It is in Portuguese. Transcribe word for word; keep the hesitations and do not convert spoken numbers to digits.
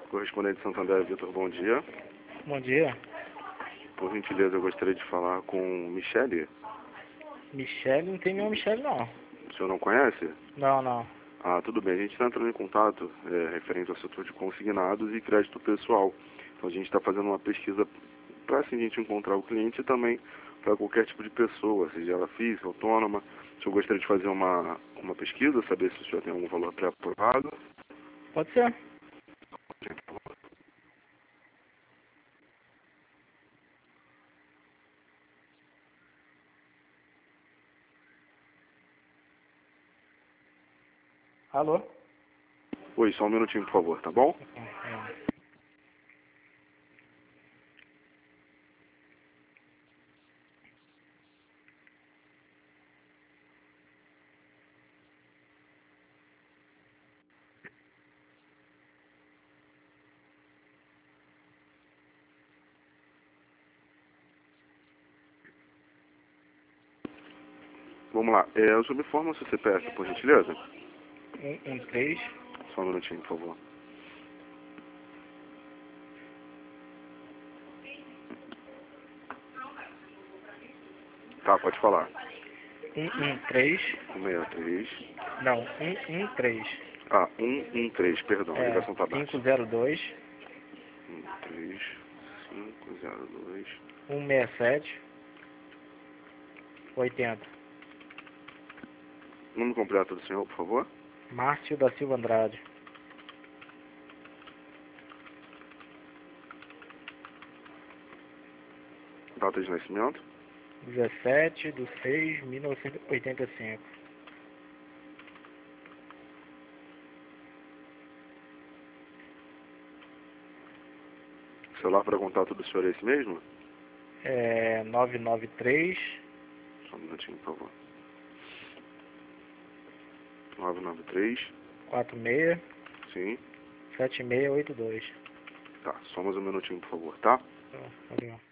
Correspondente Santander, Vitor, bom dia. Bom dia. Por gentileza, eu gostaria de falar com Michele. Michele? Não tem nenhuma Michele, não. O senhor não conhece? Não, não. Ah, tudo bem. A gente está entrando em contato é, referente ao setor de consignados e crédito pessoal. Então a gente está fazendo uma pesquisa para assim, a gente encontrar o cliente e também para qualquer tipo de pessoa, seja ela física, autônoma. O senhor gostaria de fazer uma, uma pesquisa, saber se o senhor tem algum valor pré-aprovado? Pode ser. Alô? Oi, só um minutinho, por favor, tá bom? É. Vamos lá. É, o senhor me informa o seu C P F, por gentileza? Um, um, três. Só um minutinho, por favor. Tá, pode falar. Um, um, três. um seis três. Não, um, um, três. Ah, um um três, perdão, a É, ligação tá baixa. cinco zero dois. um três cinco zero dois. um seis sete. oitenta. Nome completo do senhor, por favor? Márcio da Silva Andrade. Data de nascimento? dezessete de seis de mil novecentos e oitenta e cinco. Celular para contato do senhor é esse mesmo? É, nove nove três. Só um minutinho, por favor. nove nove três. quatro seis. Sim. sete seis oito dois. Tá, só mais um minutinho, por favor, tá? Tá, valeu.